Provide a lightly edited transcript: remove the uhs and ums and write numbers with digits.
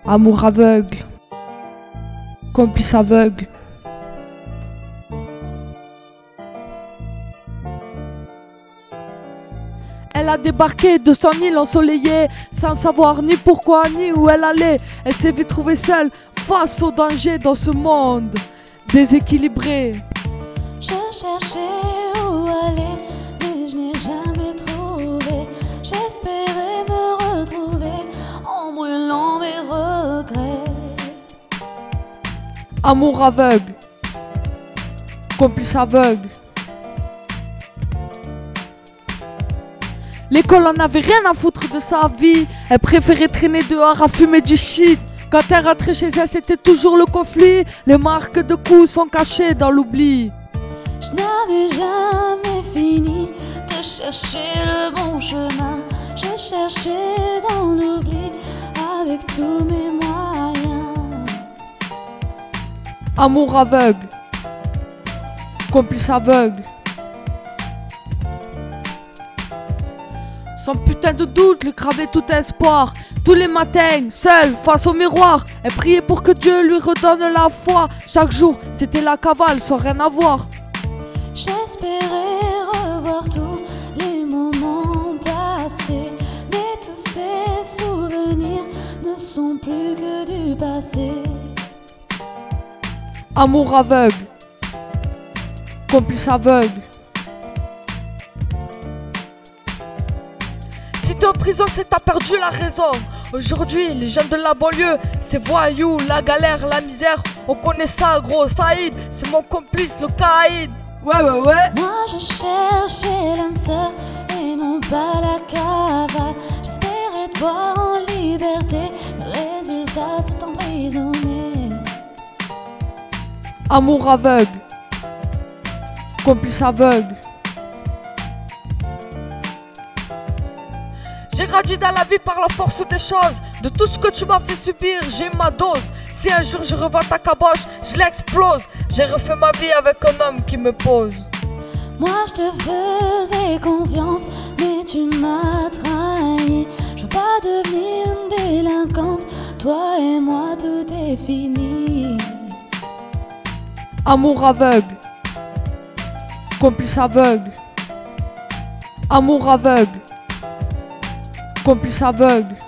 Amour aveugle, complice aveugle. Elle a débarqué de son île ensoleillée, sans savoir ni pourquoi ni où elle allait. Elle s'est vite trouvée seule, face au danger dans ce monde déséquilibré. Je cherchais où aller, mais je n'ai jamais trouvé. J'espérais me retrouver en brûlant mes regrets. Amour aveugle, complice aveugle. L'école en avait rien à foutre de sa vie. Elle préférait traîner dehors à fumer du shit. Quand elle rentrait chez elle, c'était toujours le conflit. Les marques de coups sont cachées dans l'oubli. Je n'avais jamais fini de chercher le bon chemin. Je cherchais dans l'oubli avec tous mes moyens. Amour aveugle, complice aveugle. Sans putain de doute, lui cramait tout espoir. Tous les matins, seule, face au miroir, elle priait pour que Dieu lui redonne la foi. Chaque jour, c'était la cavale sans rien avoir. J'espérais revoir tous les moments passés, mais tous ces souvenirs ne sont plus que du passé. Amour aveugle, complice aveugle. Si t'es en prison, c'est que t'as perdu la raison. Aujourd'hui, les jeunes de la banlieue, c'est voyous, la galère, la misère. On connaît ça, gros. Saïd, c'est mon complice, le Caïd. Ouais. Moi je cherchais l'âme sœur et non pas la cavale. J'espérais te voir en liberté, mais le résultat c'est emprisonné. Amour aveugle, complice aveugle. J'ai grandi dans la vie par la force des choses. De tout ce que tu m'as fait subir, j'ai eu ma dose. Si un jour je revends ta caboche, je l'explose. J'ai refait ma vie avec un homme qui me pose. Moi je te faisais confiance, mais tu m'as trahi. Je veux pas devenir une délinquante, toi et moi tout est fini. Amour aveugle, complice aveugle. Amour aveugle, complice aveugle.